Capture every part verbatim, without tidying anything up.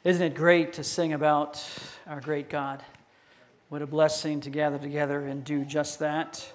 Isn't it great to sing about our great God? What a blessing to gather together and do just that.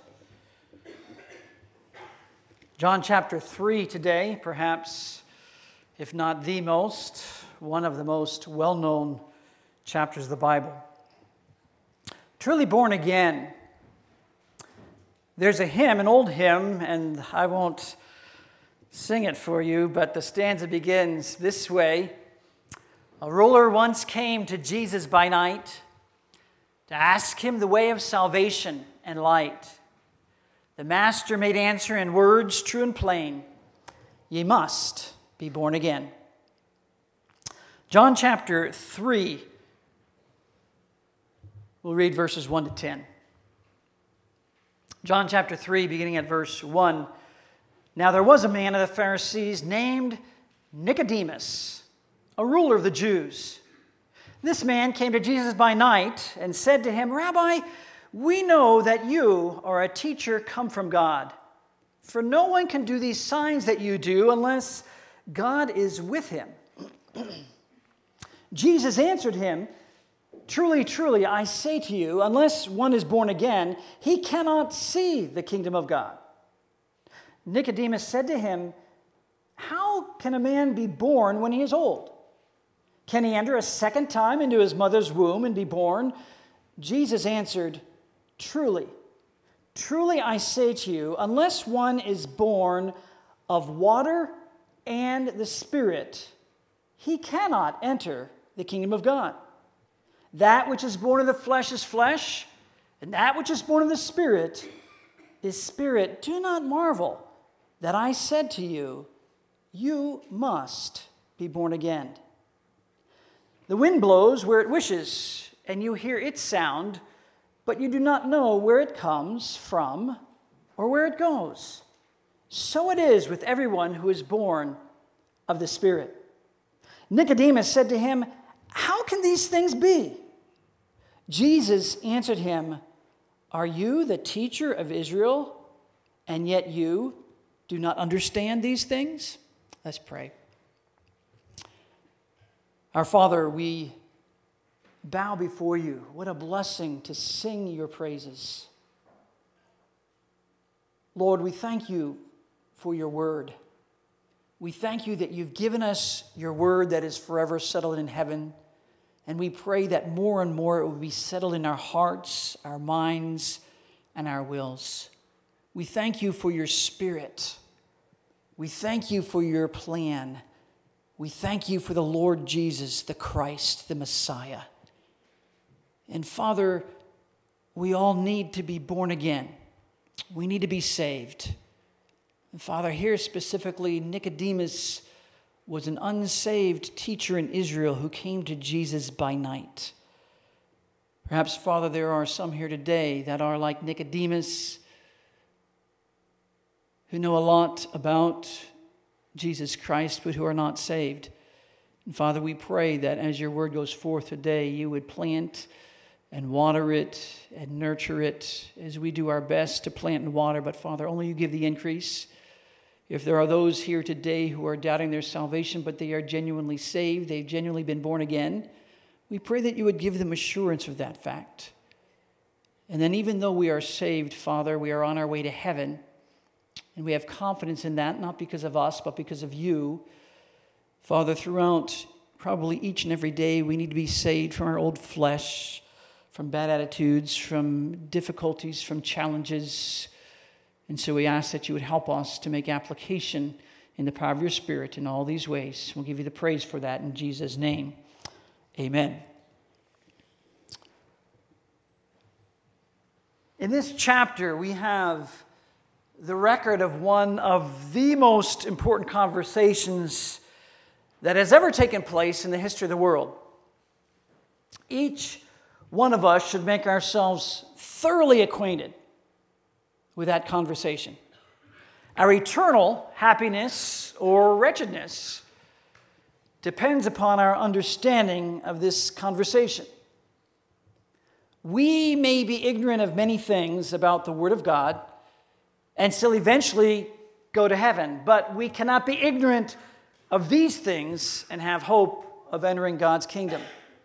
John chapter three today, perhaps, if not the most, one of the most well-known chapters of the Bible. Truly born again. There's a hymn, an old hymn, and I won't sing it for you, but the stanza begins this way. A ruler once came to Jesus by night to ask him the way of salvation and light. The master made answer in words true and plain, ye must be born again. John chapter three, we'll read verses one to ten. John chapter three, beginning at verse one. Now there was a man of the Pharisees named Nicodemus, a ruler of the Jews. This man came to Jesus by night and said to him, Rabbi, we know that you are a teacher come from God. For no one can do these signs that you do unless God is with him. Jesus answered him, Truly, truly, I say to you, unless one is born again, he cannot see the kingdom of God. Nicodemus said to him, How can a man be born when he is old? Can he enter a second time into his mother's womb and be born? Jesus answered, Truly, truly I say to you, unless one is born of water and the Spirit, he cannot enter the kingdom of God. That which is born of the flesh is flesh, and that which is born of the Spirit is spirit. Do not marvel that I said to you, you must be born again. The wind blows where it wishes, and you hear its sound, but you do not know where it comes from or where it goes. So it is with everyone who is born of the Spirit. Nicodemus said to him, How can these things be? Jesus answered him, Are you the teacher of Israel, and yet you do not understand these things? Let's pray. Our Father, we bow before you. What a blessing to sing your praises. Lord, we thank you for your word. We thank you that you've given us your word that is forever settled in heaven. And we pray that more and more it will be settled in our hearts, our minds, and our wills. We thank you for your Spirit. We thank you for your plan. We thank you for the Lord Jesus, the Christ, the Messiah. And Father, we all need to be born again. We need to be saved. And Father, here specifically, Nicodemus was an unsaved teacher in Israel who came to Jesus by night. Perhaps, Father, there are some here today that are like Nicodemus, who know a lot about Jesus Christ, but who are not saved. And Father, we pray that as your word goes forth today, you would plant and water it and nurture it as we do our best to plant and water. But Father, only you give the increase. If there are those here today who are doubting their salvation, but they are genuinely saved, they've genuinely been born again, we pray that you would give them assurance of that fact. And then even though we are saved, Father, we are on our way to heaven. And we have confidence in that, not because of us, but because of you. Father, throughout probably each and every day, we need to be saved from our old flesh, from bad attitudes, from difficulties, from challenges. And so we ask that you would help us to make application in the power of your Spirit in all these ways. We'll give you the praise for that in Jesus' name. Amen. In this chapter, we have the record of one of the most important conversations that has ever taken place in the history of the world. Each one of us should make ourselves thoroughly acquainted with that conversation. Our eternal happiness or wretchedness depends upon our understanding of this conversation. We may be ignorant of many things about the Word of God and still eventually go to heaven, but we cannot be ignorant of these things and have hope of entering God's kingdom.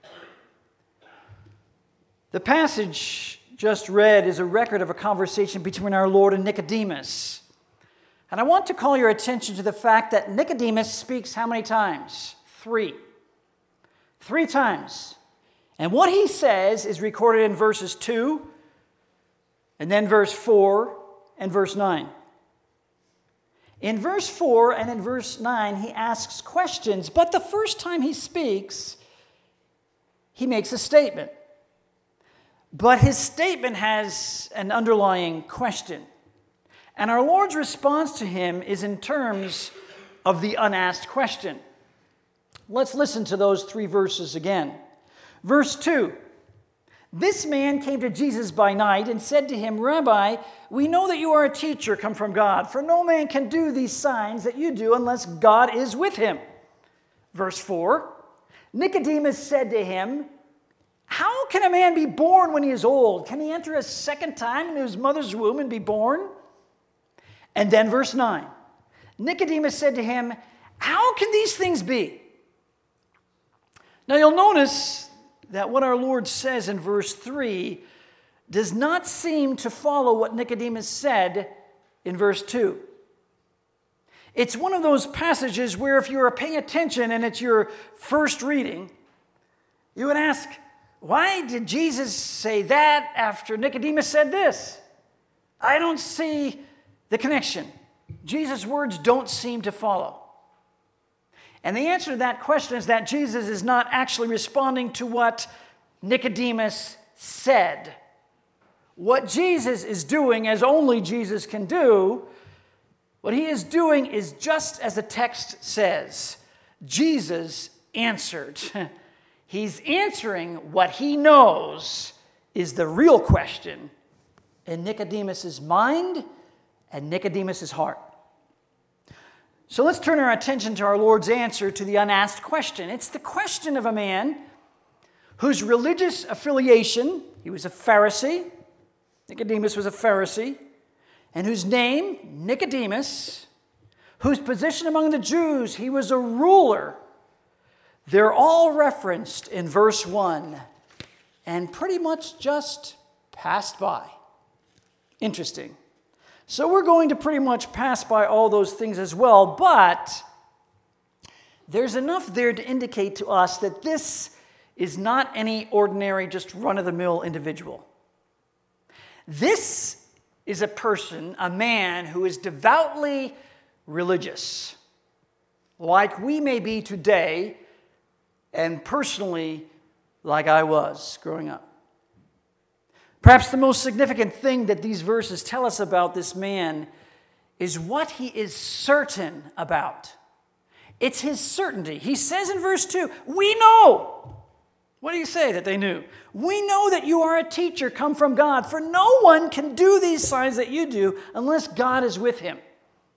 The passage just read is a record of a conversation between our Lord and Nicodemus. And I want to call your attention to the fact that Nicodemus speaks how many times? Three. Three times. And what he says is recorded in verses two, and then verse four, and verse nine. In verse four and in verse nine, he asks questions, but the first time he speaks, he makes a statement. But his statement has an underlying question. And our Lord's response to him is in terms of the unasked question. Let's listen to those three verses again. Verse two. This man came to Jesus by night and said to him, Rabbi, we know that you are a teacher come from God, for no man can do these signs that you do unless God is with him. Verse four. Nicodemus said to him, how can a man be born when he is old? Can he enter a second time into his mother's womb and be born? And then verse nine. Nicodemus said to him, how can these things be? Now you'll notice that what our Lord says in verse three does not seem to follow what Nicodemus said in verse two. It's one of those passages where if you are paying attention and it's your first reading, you would ask, why did Jesus say that after Nicodemus said this? I don't see the connection. Jesus' words don't seem to follow. And the answer to that question is that Jesus is not actually responding to what Nicodemus said. What Jesus is doing, as only Jesus can do, what he is doing is just as the text says. Jesus answered. He's answering what he knows is the real question in Nicodemus' mind and Nicodemus' heart. So let's turn our attention to our Lord's answer to the unasked question. It's the question of a man whose religious affiliation, he was a Pharisee, Nicodemus was a Pharisee, and whose name, Nicodemus, whose position among the Jews, he was a ruler. They're all referenced in verse one and pretty much just passed by. Interesting. So we're going to pretty much pass by all those things as well, but there's enough there to indicate to us that this is not any ordinary, just run-of-the-mill individual. This is a person, a man who is devoutly religious, like we may be today, and personally, like I was growing up. Perhaps the most significant thing that these verses tell us about this man is what he is certain about. It's his certainty. He says in verse two, we know. What do you say that they knew? We know that you are a teacher come from God, for no one can do these signs that you do unless God is with him.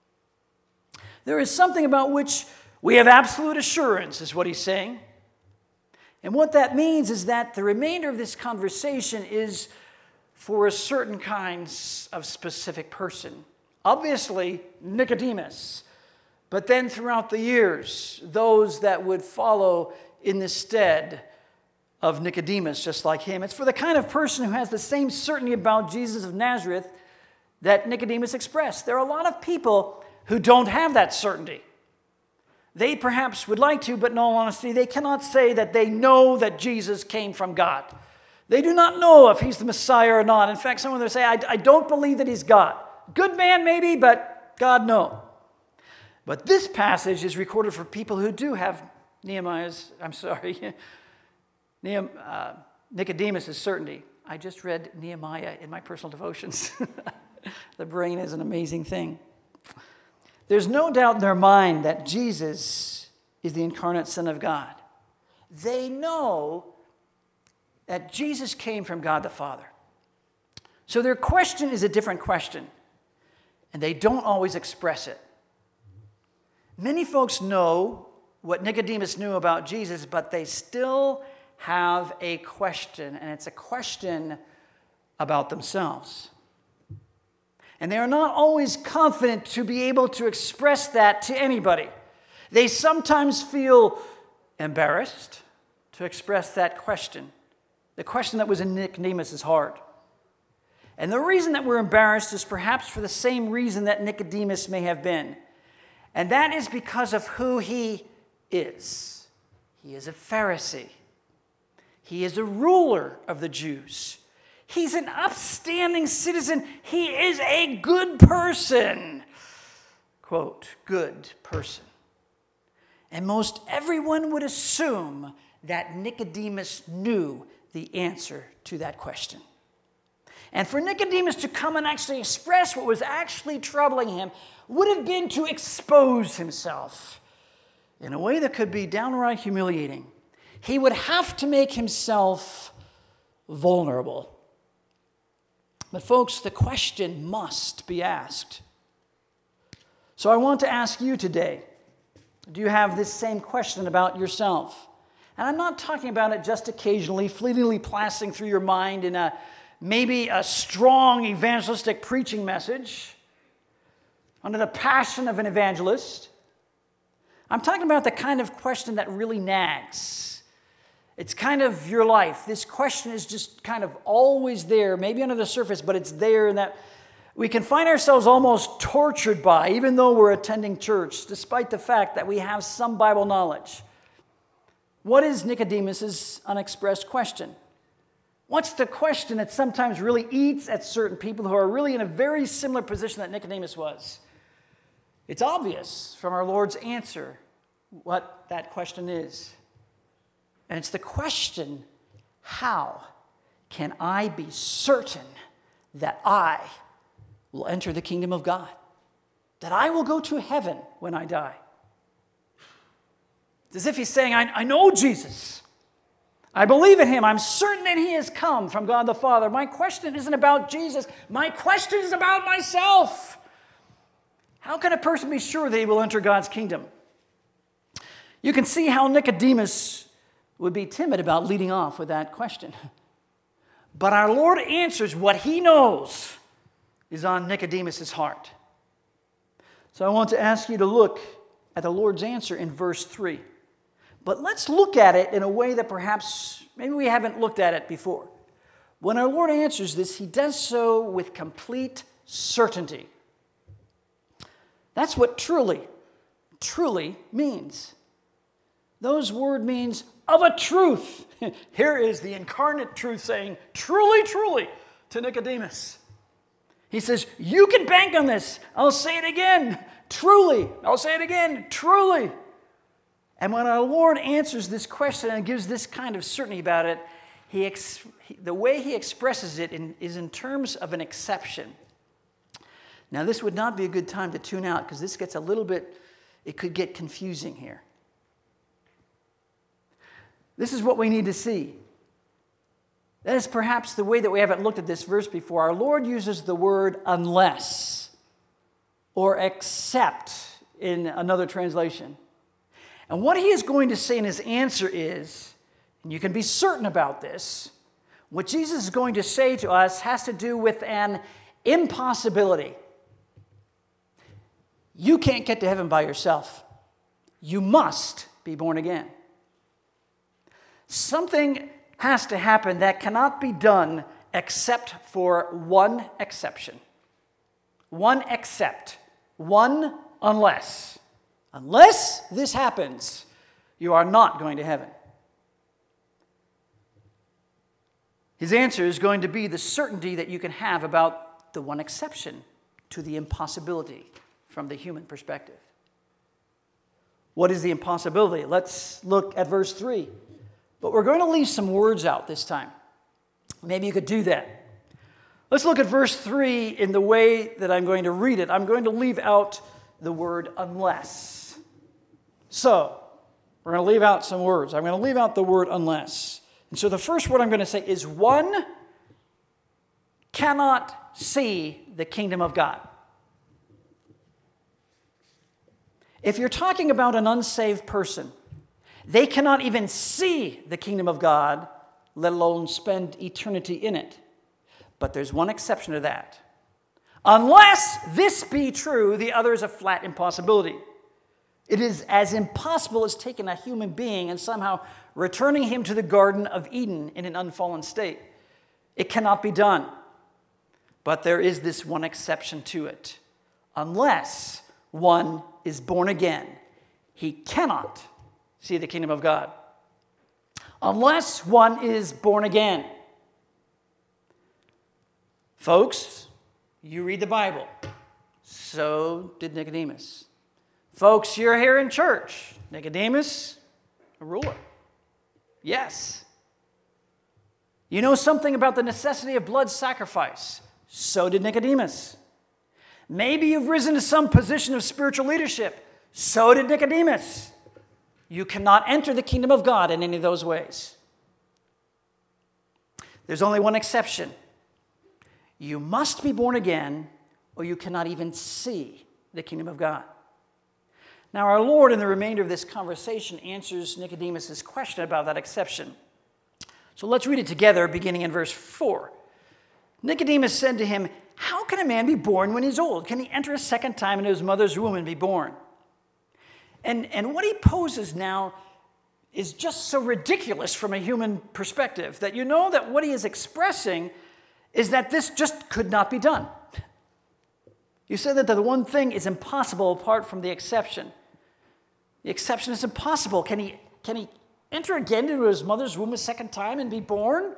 There is something about which we have absolute assurance, is what he's saying. And what that means is that the remainder of this conversation is for a certain kind of specific person. Obviously, Nicodemus, but then throughout the years, those that would follow in the stead of Nicodemus, just like him. It's for the kind of person who has the same certainty about Jesus of Nazareth that Nicodemus expressed. There are a lot of people who don't have that certainty. They perhaps would like to, but in all honesty, they cannot say that they know that Jesus came from God. They do not know if he's the Messiah or not. In fact, someone will say, I, I don't believe that he's God. Good man maybe, but God, no. But this passage is recorded for people who do have Nehemiah's, I'm sorry, Nehem, uh, Nicodemus' certainty. I just read Nehemiah in my personal devotions. The brain is an amazing thing. There's no doubt in their mind that Jesus is the incarnate Son of God. They know that Jesus came from God the Father. So their question is a different question, and they don't always express it. Many folks know what Nicodemus knew about Jesus, but they still have a question, and it's a question about themselves. And they are not always confident to be able to express that to anybody. They sometimes feel embarrassed to express that question, the question that was in Nicodemus' heart. And the reason that we're embarrassed is perhaps for the same reason that Nicodemus may have been. And that is because of who he is. He is a Pharisee. He is a ruler of the Jews. He's an upstanding citizen. He is a good person. Quote, good person. And most everyone would assume that Nicodemus knew the answer to that question. And for Nicodemus to come and actually express what was actually troubling him would have been to expose himself in a way that could be downright humiliating. He would have to make himself vulnerable. But folks, the question must be asked. So I want to ask you today, do you have this same question about yourself? And I'm not talking about it just occasionally, fleetingly passing through your mind in a maybe a strong evangelistic preaching message under the passion of an evangelist. I'm talking about the kind of question that really nags. It's kind of your life. This question is just kind of always there, maybe under the surface, but it's there, and that we can find ourselves almost tortured by, even though we're attending church, despite the fact that we have some Bible knowledge. What is Nicodemus' unexpressed question? What's the question that sometimes really eats at certain people who are really in a very similar position that Nicodemus was? It's obvious from our Lord's answer what that question is. And it's the question, how can I be certain that I will enter the kingdom of God? That I will go to heaven when I die? It's as if he's saying, I, I know Jesus. I believe in him. I'm certain that he has come from God the Father. My question isn't about Jesus. My question is about myself. How can a person be sure that he will enter God's kingdom? You can see how Nicodemus would be timid about leading off with that question. But our Lord answers what he knows is on Nicodemus' heart. So I want to ask you to look at the Lord's answer in verse three. But let's look at it in a way that perhaps maybe we haven't looked at it before. When our Lord answers this, he does so with complete certainty. That's what truly, truly means. Those word means of a truth. Here is the incarnate truth saying, truly, truly, to Nicodemus. He says, you can bank on this. I'll say it again, truly. I'll say it again, truly. And when our Lord answers this question and gives this kind of certainty about it, he ex- he, the way he expresses it in, is in terms of an exception. Now, this would not be a good time to tune out because this gets a little bit, it could get confusing here. This is what we need to see. That is perhaps the way that we haven't looked at this verse before. Our Lord uses the word unless or except in another translation. And what he is going to say in his answer is, and you can be certain about this, what Jesus is going to say to us has to do with an impossibility. You can't get to heaven by yourself. You must be born again. Something has to happen that cannot be done except for one exception. One except. One unless. Unless this happens, you are not going to heaven. His answer is going to be the certainty that you can have about the one exception to the impossibility from the human perspective. What is the impossibility? Let's look at verse three. But we're going to leave some words out this time. Maybe you could do that. Let's look at verse three in the way that I'm going to read it. I'm going to leave out the word unless. So, we're going to leave out some words. I'm going to leave out the word unless. And so the first word I'm going to say is one cannot see the kingdom of God. If you're talking about an unsaved person, they cannot even see the kingdom of God, let alone spend eternity in it. But there's one exception to that. Unless this be true, the other is a flat impossibility. It is as impossible as taking a human being and somehow returning him to the Garden of Eden in an unfallen state. It cannot be done. But there is this one exception to it. Unless one is born again, he cannot see the kingdom of God. Unless one is born again. Folks, you read the Bible. So did Nicodemus. Folks, you're here in church. Nicodemus, a ruler. Yes. You know something about the necessity of blood sacrifice. So did Nicodemus. Maybe you've risen to some position of spiritual leadership. So did Nicodemus. You cannot enter the kingdom of God in any of those ways. There's only one exception. You must be born again, or you cannot even see the kingdom of God. Now, our Lord, in the remainder of this conversation, answers Nicodemus' question about that exception. So let's read it together, beginning in verse four. Nicodemus said to him, "How can a man be born when he's old? Can he enter a second time into his mother's womb and be born?" And, and what he poses now is just so ridiculous from a human perspective that you know that what he is expressing is that this just could not be done. You said that the one thing is impossible apart from the exception. The exception is impossible. Can he, can he enter again into his mother's womb a second time and be born?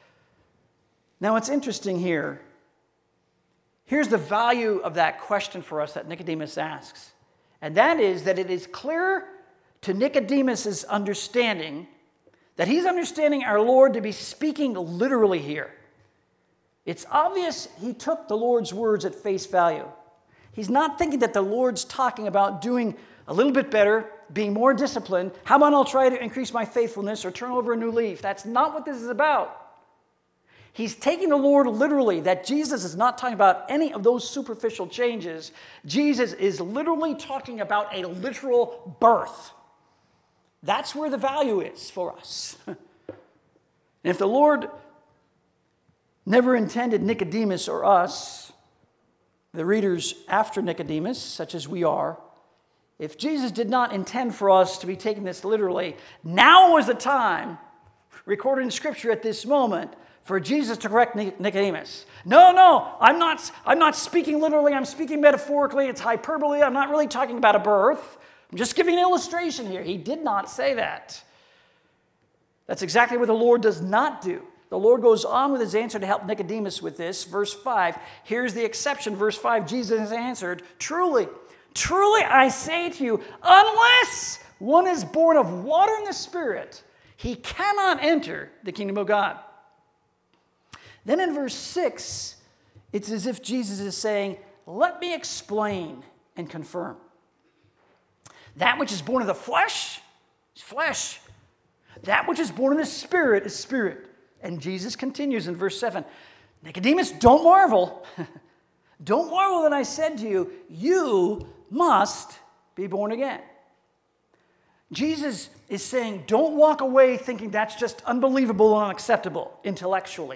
Now, it's interesting here. Here's the value of that question for us that Nicodemus asks. And that is that it is clear to Nicodemus' understanding that he's understanding our Lord to be speaking literally here. It's obvious he took the Lord's words at face value. He's not thinking that the Lord's talking about doing a little bit better, being more disciplined. How about I'll try to increase my faithfulness or turn over a new leaf? That's not what this is about. He's taking the Lord literally, that Jesus is not talking about any of those superficial changes. Jesus is literally talking about a literal birth. That's where the value is for us. And if the Lord never intended Nicodemus or us, the readers after Nicodemus, such as we are, if Jesus did not intend for us to be taking this literally, now is the time, recorded in Scripture at this moment, for Jesus to correct Nicodemus. No, no, I'm not, I'm not speaking literally, I'm speaking metaphorically, it's hyperbole, I'm not really talking about a birth. I'm just giving an illustration here. He did not say that. That's exactly what the Lord does not do. The Lord goes on with his answer to help Nicodemus with this. Verse five, here's the exception. Verse five, Jesus has answered, "Truly, truly I say to you, unless one is born of water and the Spirit, he cannot enter the kingdom of God." Then in verse six, it's as if Jesus is saying, let me explain and confirm. That which is born of the flesh is flesh. That which is born of the Spirit is spirit. And Jesus continues in verse seven, Nicodemus, don't marvel. Don't marvel that I said to you, you must be born again. Jesus is saying, don't walk away thinking that's just unbelievable and unacceptable intellectually.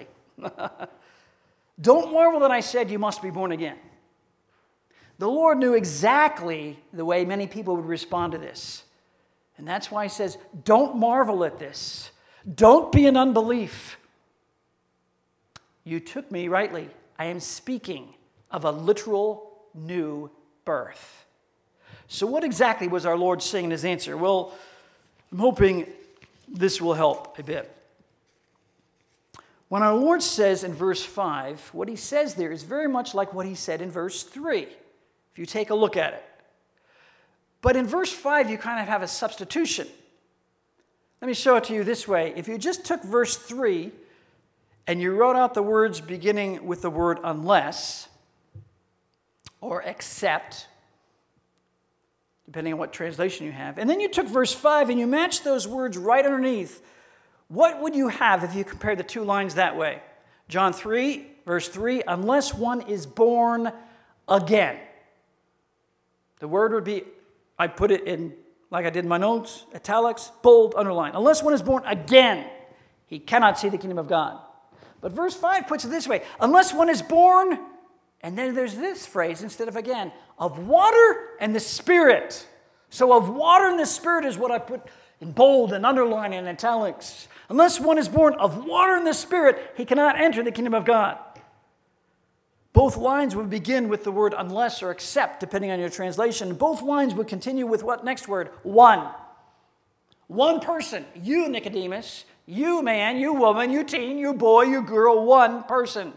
Don't marvel that I said you must be born again. The Lord knew exactly the way many people would respond to this. And that's why he says, don't marvel at this. Don't be in unbelief. You took me rightly. I am speaking of a literal new birth. So what exactly was our Lord saying in his answer? Well, I'm hoping this will help a bit. When our Lord says in verse five, what he says there is very much like what he said in verse three, if you take a look at it. But in verse five, you kind of have a substitution. Let me show it to you this way. If you just took verse three and you wrote out the words beginning with the word unless or except, depending on what translation you have, and then you took verse five and you matched those words right underneath, what would you have if you compared the two lines that way? John three, verse three, unless one is born again. The word would be, I put it in, like I did in my notes, italics, bold, underline. Unless one is born again, he cannot see the kingdom of God. But verse five puts it this way, unless one is born, and then there's this phrase instead of again, of water and the Spirit. So of water and the Spirit is what I put in bold and underline and italics. Unless one is born of water and the Spirit, he cannot enter the kingdom of God. Both lines would begin with the word unless or except, depending on your translation. Both lines would continue with what next word? One. One person. You, Nicodemus. You, man. You, woman. You, teen. You, boy. You, girl. One person.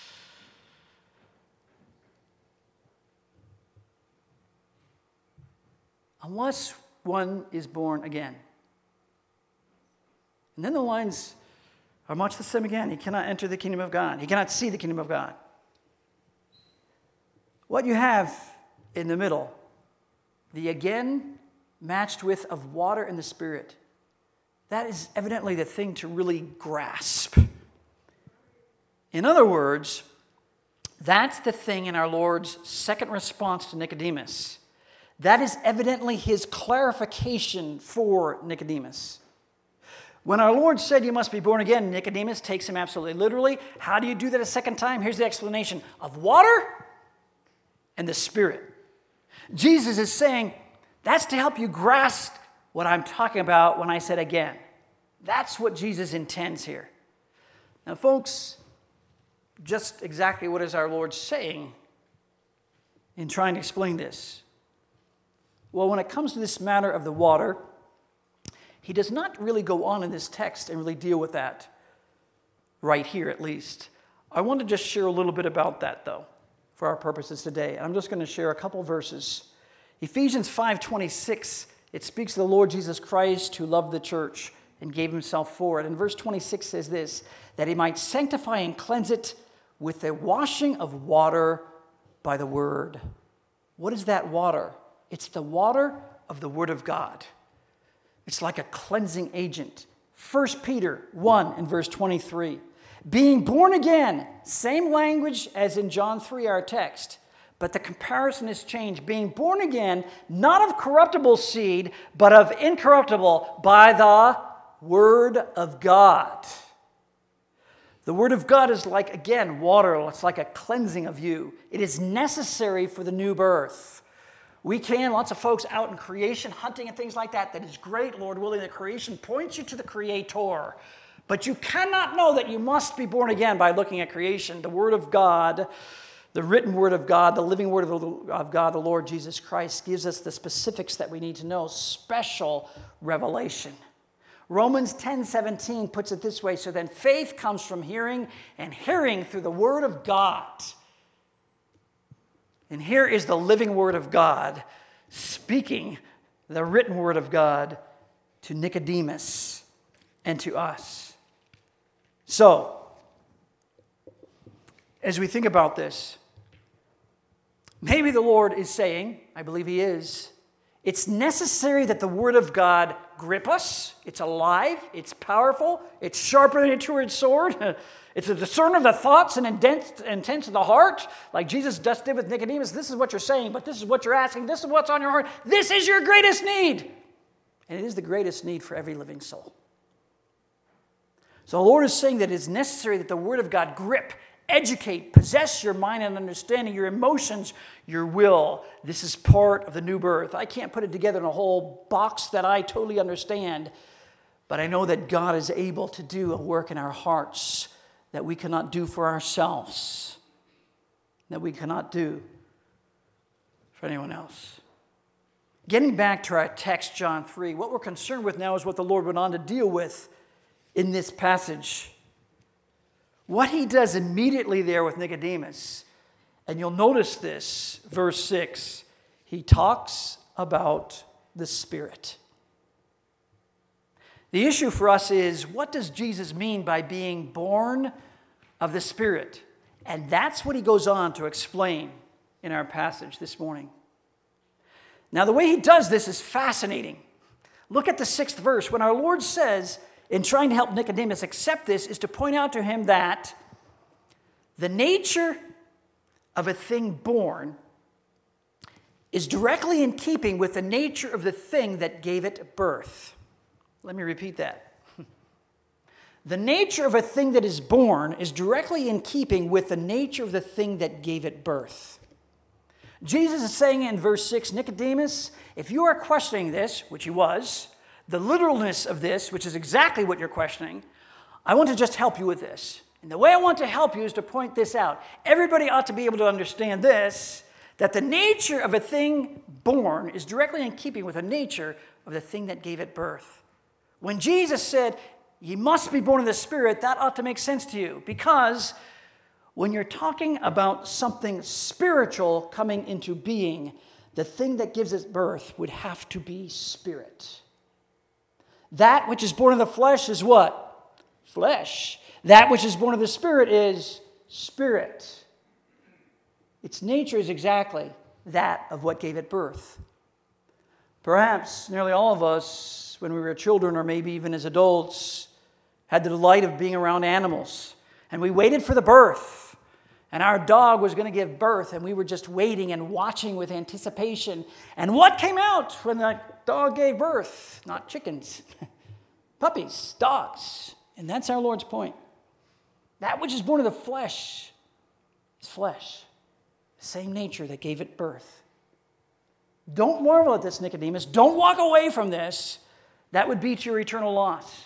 Unless one is born again. And then the lines are much the same again. He cannot enter the kingdom of God. He cannot see the kingdom of God. What you have in the middle, the again matched with of water and the Spirit, that is evidently the thing to really grasp. In other words, that's the thing in our Lord's second response to Nicodemus. That is evidently his clarification for Nicodemus. When our Lord said you must be born again, Nicodemus takes him absolutely literally. How do you do that a second time? Here's the explanation. Of water and the Spirit. Jesus is saying, that's to help you grasp what I'm talking about when I said again. That's what Jesus intends here. Now, folks, just exactly what is our Lord saying in trying to explain this? Well, when it comes to this matter of the water, he does not really go on in this text and really deal with that right here, at least. I want to just share a little bit about that, though, for our purposes today. I'm just going to share a couple verses. Ephesians five twenty-six, it speaks of the Lord Jesus Christ who loved the church and gave himself for it. And verse twenty-six says this, that he might sanctify and cleanse it with the washing of water by the word. What is that water? It's the water of the Word of God. It's like a cleansing agent. First Peter one and verse twenty-three. Being born again, same language as in John three, our text, but the comparison is changed. Being born again, not of corruptible seed, but of incorruptible, by the Word of God. The Word of God is like, again, water. It's like a cleansing of you. It is necessary for the new birth. We can, lots of folks out in creation, hunting and things like that. That is great, Lord willing. The creation points you to the Creator. But you cannot know that you must be born again by looking at creation. The Word of God, the written Word of God, the living Word of God, the Lord Jesus Christ, gives us the specifics that we need to know. Special revelation. Romans ten seventeen puts it this way, so then faith comes from hearing, and hearing through the Word of God. And here is the living Word of God speaking the written Word of God to Nicodemus and to us. So, as we think about this, maybe the Lord is saying, I believe He is, it's necessary that the Word of God grip us. It's alive. It's powerful. It's sharper than a two-edged sword. It's a discerner of the thoughts and intents of the heart. Like Jesus just did with Nicodemus. This is what you're saying, but this is what you're asking. This is what's on your heart. This is your greatest need. And it is the greatest need for every living soul. So the Lord is saying that it's necessary that the Word of God grip, educate, possess your mind and understanding, your emotions, your will. This is part of the new birth. I can't put it together in a whole box that I totally understand, but I know that God is able to do a work in our hearts that we cannot do for ourselves, that we cannot do for anyone else. Getting back to our text, John three, what we're concerned with now is what the Lord went on to deal with in this passage. What he does immediately there with Nicodemus, and you'll notice this, verse six, he talks about the Spirit. The issue for us is, what does Jesus mean by being born of the Spirit? And that's what he goes on to explain in our passage this morning. Now, the way he does this is fascinating. Look at the sixth verse. When our Lord says, in trying to help Nicodemus accept this, is to point out to him that the nature of a thing born is directly in keeping with the nature of the thing that gave it birth. Let me repeat that. The nature of a thing that is born is directly in keeping with the nature of the thing that gave it birth. Jesus is saying in verse six, Nicodemus, if you are questioning this, which he was, the literalness of this, which is exactly what you're questioning, I want to just help you with this. And the way I want to help you is to point this out. Everybody ought to be able to understand this, that the nature of a thing born is directly in keeping with the nature of the thing that gave it birth. When Jesus said, "Ye must be born of the Spirit," that ought to make sense to you, because when you're talking about something spiritual coming into being, the thing that gives it birth would have to be spirit. That which is born of the flesh is what? Flesh. That which is born of the Spirit is spirit. Its nature is exactly that of what gave it birth. Perhaps nearly all of us, when we were children or maybe even as adults, had the delight of being around animals. And we waited for the birth. And our dog was going to give birth, and we were just waiting and watching with anticipation. And what came out when the dog gave birth? Not chickens, puppies, dogs. And that's our Lord's point. That which is born of the flesh is flesh. The same nature that gave it birth. Don't marvel at this, Nicodemus. Don't walk away from this. That would be to your eternal loss.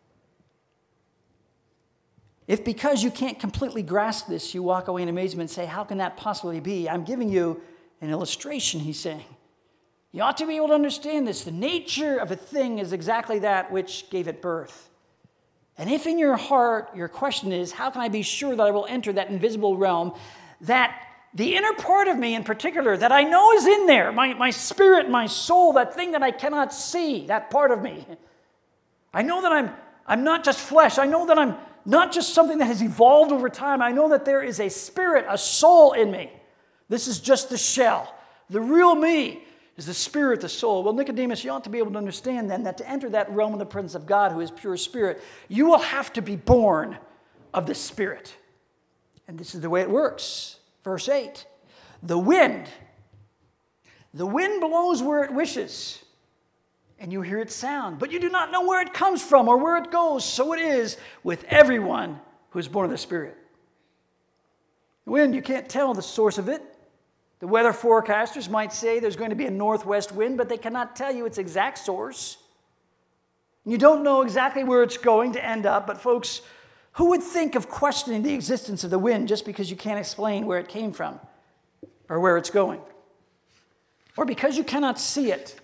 If because you can't completely grasp this, you walk away in amazement and say, how can that possibly be? I'm giving you an illustration, he's saying. You ought to be able to understand this. The nature of a thing is exactly that which gave it birth. And if in your heart your question is, how can I be sure that I will enter that invisible realm, that the inner part of me in particular, that I know is in there, my, my spirit, my soul, that thing that I cannot see, that part of me. I know that I'm, I'm not just flesh. I know that I'm not just something that has evolved over time. I know that there is a spirit, a soul in me. This is just the shell. The real me is the spirit, the soul. Well, Nicodemus, you ought to be able to understand then that to enter that realm of the presence of God, who is pure spirit, you will have to be born of the Spirit. And this is the way it works. Verse eight, the wind. The wind blows where it wishes, and you hear its sound, but you do not know where it comes from or where it goes. So it is with everyone who is born of the Spirit. The wind, you can't tell the source of it. The weather forecasters might say there's going to be a northwest wind, but they cannot tell you its exact source. You don't know exactly where it's going to end up, but folks, who would think of questioning the existence of the wind just because you can't explain where it came from or where it's going? Or because you cannot see it,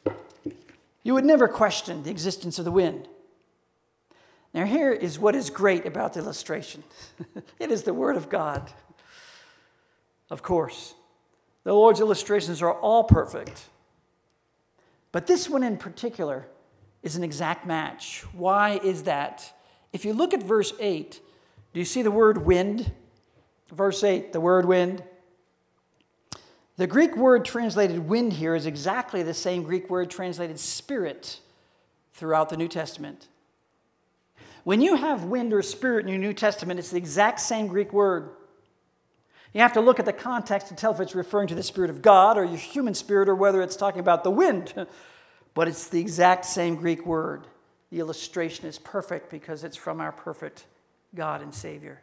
you would never question the existence of the wind. Now here is what is great about the illustration. It is the Word of God. Of course, the Lord's illustrations are all perfect. But this one in particular is an exact match. Why is that? If you look at verse eight, do you see the word wind? Verse eight, the word wind. The Greek word translated wind here is exactly the same Greek word translated spirit throughout the New Testament. When you have wind or spirit in your New Testament, it's the exact same Greek word. You have to look at the context to tell if it's referring to the Spirit of God or your human spirit or whether it's talking about the wind. But it's the exact same Greek word. The illustration is perfect because it's from our perfect God and Savior.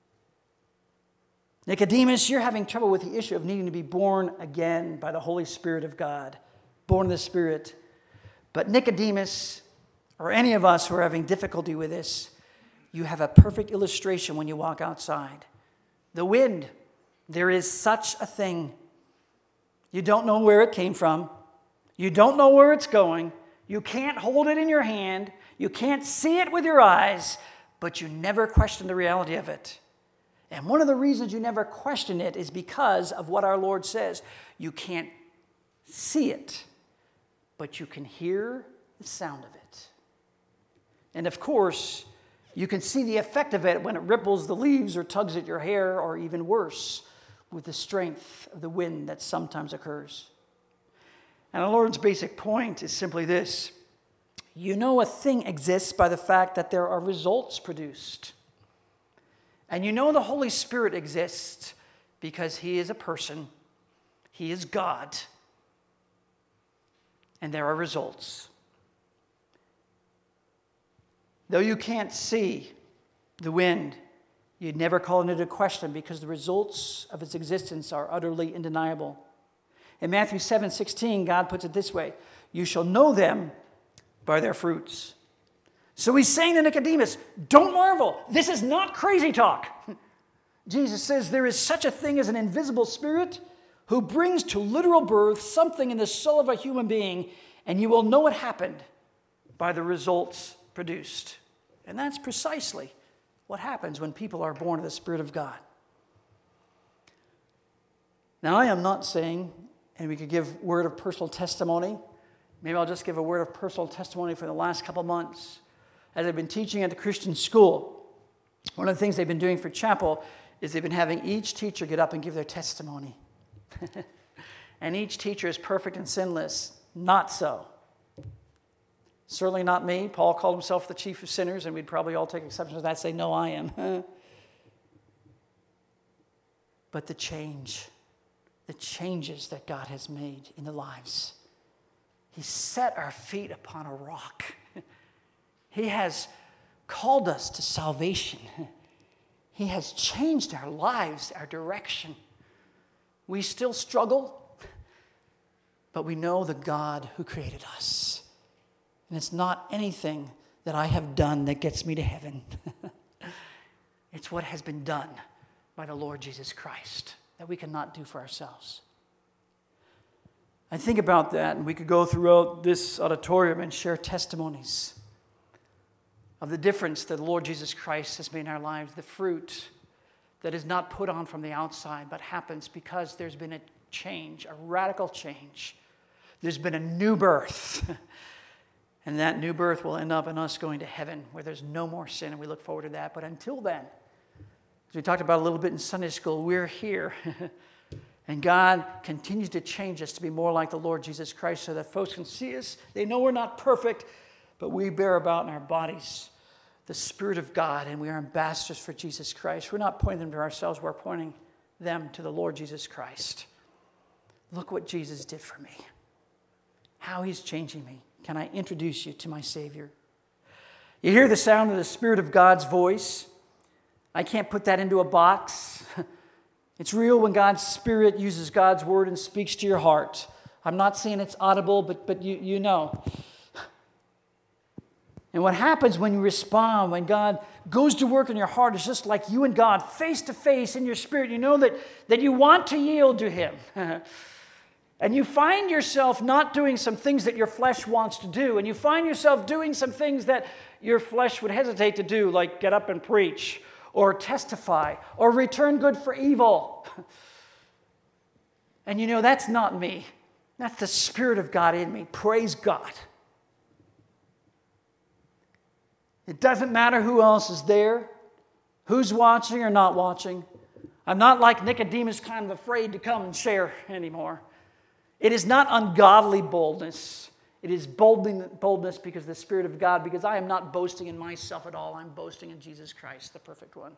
Nicodemus, you're having trouble with the issue of needing to be born again by the Holy Spirit of God. Born of the Spirit. But Nicodemus, or any of us who are having difficulty with this, you have a perfect illustration when you walk outside. The wind. There is such a thing. You don't know where it came from. You don't know where it's going. You can't hold it in your hand. You can't see it with your eyes, but you never question the reality of it. And one of the reasons you never question it is because of what our Lord says. You can't see it, but you can hear the sound of it. And of course, you can see the effect of it when it ripples the leaves or tugs at your hair, or even worse, with the strength of the wind that sometimes occurs. And our Lord's basic point is simply this. You know a thing exists by the fact that there are results produced. And you know the Holy Spirit exists because He is a person. He is God. And there are results. Though you can't see the wind, you'd never call it into question because the results of its existence are utterly undeniable. In Matthew seven sixteen, God puts it this way, you shall know them by their fruits. So he's saying to Nicodemus, don't marvel. This is not crazy talk. Jesus says there is such a thing as an invisible spirit who brings to literal birth something in the soul of a human being, and you will know it happened by the results produced. And that's precisely what happens when people are born of the Spirit of God. Now, I am not saying, and we could give word of personal testimony. Maybe I'll just give a word of personal testimony for the last couple months. As I've been teaching at the Christian school, one of the things they've been doing for chapel is they've been having each teacher get up and give their testimony. And each teacher is perfect and sinless. Not so. Certainly not me. Paul called himself the chief of sinners, and we'd probably all take exception to that and say, no, I am. But the change, the changes that God has made in the lives. He set our feet upon a rock. He has called us to salvation. He has changed our lives, our direction. We still struggle, but we know the God who created us. And it's not anything that I have done that gets me to heaven. It's what has been done by the Lord Jesus Christ that we cannot do for ourselves. I think about that, and we could go throughout this auditorium and share testimonies of the difference that the Lord Jesus Christ has made in our lives, the fruit that is not put on from the outside, but happens because there's been a change, a radical change. There's been a new birth. And that new birth will end up in us going to heaven where there's no more sin, and we look forward to that. But until then, as we talked about a little bit in Sunday school, we're here. And God continues to change us to be more like the Lord Jesus Christ so that folks can see us. They know we're not perfect, but we bear about in our bodies the Spirit of God, and we are ambassadors for Jesus Christ. We're not pointing them to ourselves. We're pointing them to the Lord Jesus Christ. Look what Jesus did for me. How he's changing me. Can I introduce you to my Savior? You hear the sound of the Spirit of God's voice. I can't put that into a box. It's real when God's Spirit uses God's Word and speaks to your heart. I'm not saying it's audible, but, but you, you know. And what happens when you respond, when God goes to work in your heart, is just like you and God, face to face in your spirit. You know that, that you want to yield to Him. And you find yourself not doing some things that your flesh wants to do. And you find yourself doing some things that your flesh would hesitate to do, like get up and preach, or testify, or return good for evil. And you know, that's not me. That's the Spirit of God in me. Praise God. It doesn't matter who else is there, who's watching or not watching. I'm not like Nicodemus, kind of afraid to come and share anymore. It is not ungodly boldness. It is boldness because of the Spirit of God, because I am not boasting in myself at all. I'm boasting in Jesus Christ, the perfect one.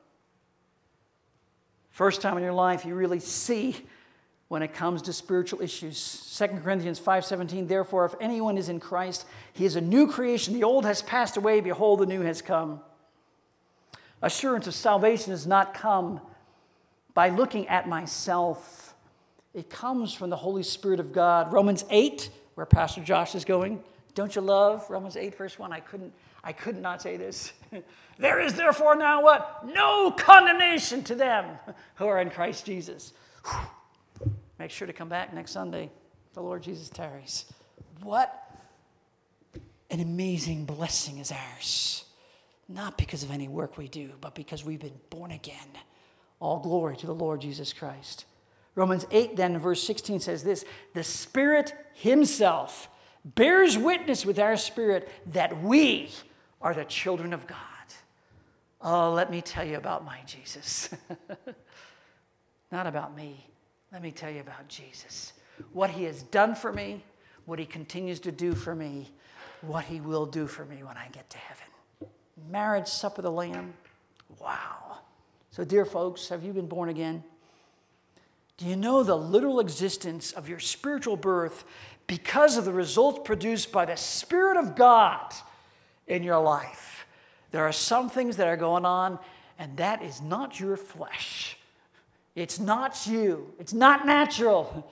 First time in your life you really see when it comes to spiritual issues. Second Corinthians five seventeen, therefore, if anyone is in Christ, he is a new creation. The old has passed away. Behold, the new has come. Assurance of salvation does not come by looking at myself. It comes from the Holy Spirit of God. Romans eight, where Pastor Josh is going. Don't you love Romans eight, verse one? I couldn't, I could not say this. There is therefore now what? No condemnation to them who are in Christ Jesus. Whew. Make sure to come back next Sunday. The Lord Jesus tarries. What an amazing blessing is ours. Not because of any work we do, but because we've been born again. All glory to the Lord Jesus Christ. Romans eight, then, verse sixteen says this, the Spirit Himself bears witness with our spirit that we are the children of God. Oh, let me tell you about my Jesus. Not about me. Let me tell you about Jesus. What He has done for me, what He continues to do for me, what He will do for me when I get to heaven. Marriage supper of the Lamb. Wow. So, dear folks, have you been born again? Do you know the literal existence of your spiritual birth because of the results produced by the Spirit of God in your life? There are some things that are going on, and that is not your flesh. It's not you. It's not natural.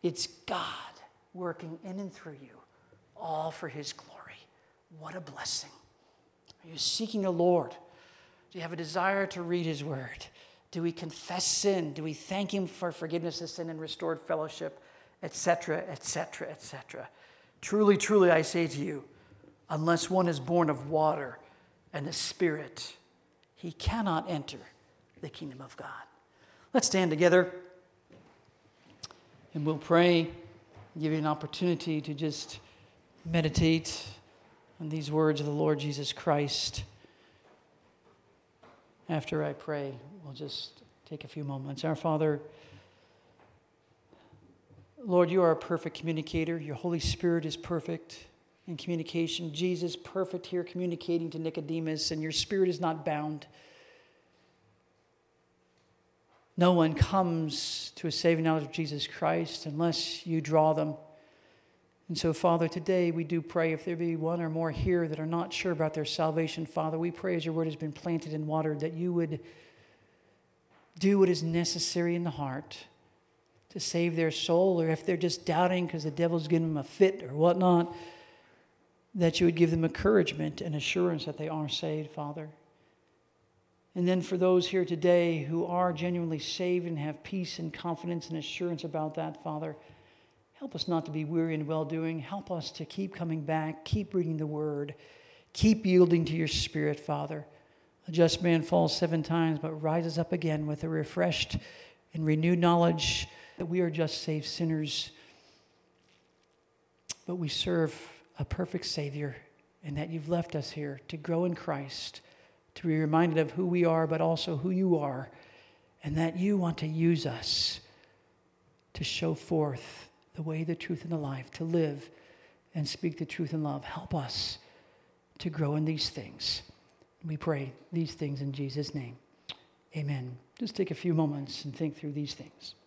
It's God working in and through you, all for his glory. What a blessing. Are you seeking the Lord? Do you have a desire to read his word? Do we confess sin? Do we thank him for forgiveness of sin and restored fellowship, et cetera, et cetera, et cetera? Truly, truly, I say to you, unless one is born of water and the Spirit, he cannot enter the kingdom of God. Let's stand together and we'll pray, give you an opportunity to just meditate on these words of the Lord Jesus Christ. After I pray, we'll just take a few moments. Our Father, Lord, you are a perfect communicator. Your Holy Spirit is perfect in communication. Jesus, perfect here communicating to Nicodemus, and your Spirit is not bound. No one comes to a saving knowledge of Jesus Christ unless you draw them. And so, Father, today we do pray if there be one or more here that are not sure about their salvation, Father, we pray as your word has been planted and watered that you would do what is necessary in the heart to save their soul, or if they're just doubting because the devil's giving them a fit or whatnot, that you would give them encouragement and assurance that they are saved, Father. And then for those here today who are genuinely saved and have peace and confidence and assurance about that, Father, help us not to be weary in well-doing. Help us to keep coming back, keep reading the word, keep yielding to your Spirit, Father. A just man falls seven times but rises up again with a refreshed and renewed knowledge that we are just saved sinners, but we serve a perfect Savior, and that you've left us here to grow in Christ, to be reminded of who we are, but also who you are, and that you want to use us to show forth the way, the truth, and the life, to live and speak the truth in love. Help us to grow in these things. We pray these things in Jesus' name. Amen. Just take a few moments and think through these things.